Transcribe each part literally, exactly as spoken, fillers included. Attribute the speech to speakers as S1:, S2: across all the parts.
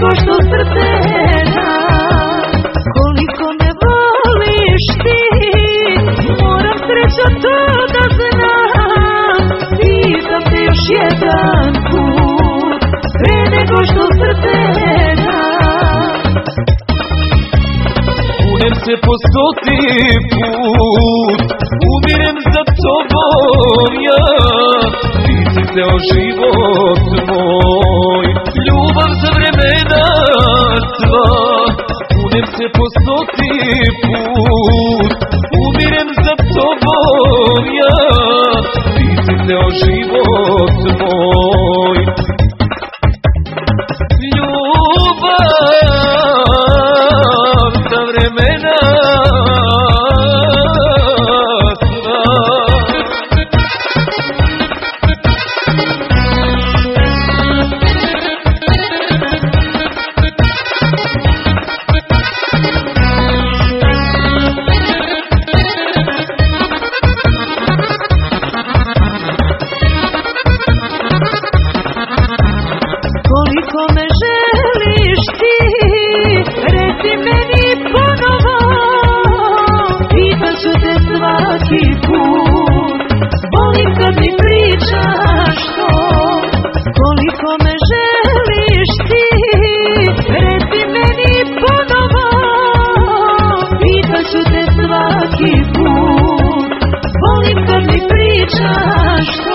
S1: nego što srce da. Koliko me voliš ti, moram sreća to da znam. Pitam te još jedan put, pre nego što srce da.
S2: Kunem se po stoti put, umirem za tobom ja. Ti si ceo život moj, ljubav za vremena sva. Kunem se po stoti put, umirem za tobom ja. Ti si ceo život moj, ljubav za vremena sva.
S1: Koliko me želiš ti, reci meni ponovo. Pitam ću te svaki put, volim kad mi pričaš to. Koliko me želiš ti, reci meni ponovo. Pitam ću te svaki put, volim kad mi pričaš to.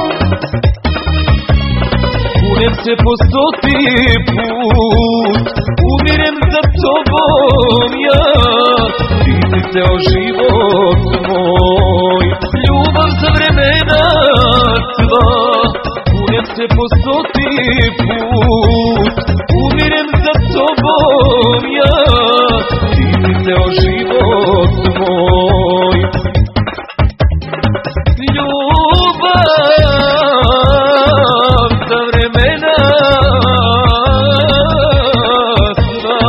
S2: Kunem se po stoti put, umirem za tobom ja. Ti si ceo život moj, ljubav za vremena sva. Kunem se po stoti put, umirem za tobom ja. Ti si ceo život moj, ljubav za vremena sva.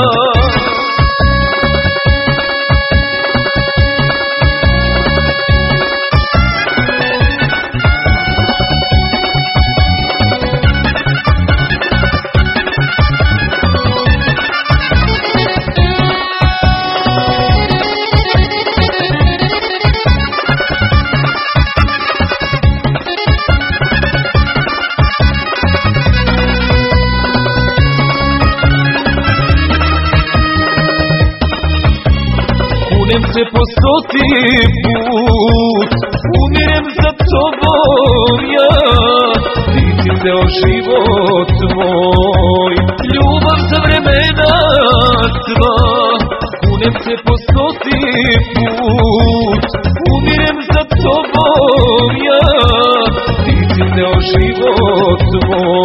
S2: Kunem se po stoti put, umirem za tobom ja. Ti si ceo život moj, ljubav za vremena sva. Kunem se po stoti put, umirem za tobom ja. Ti si ceo život moj.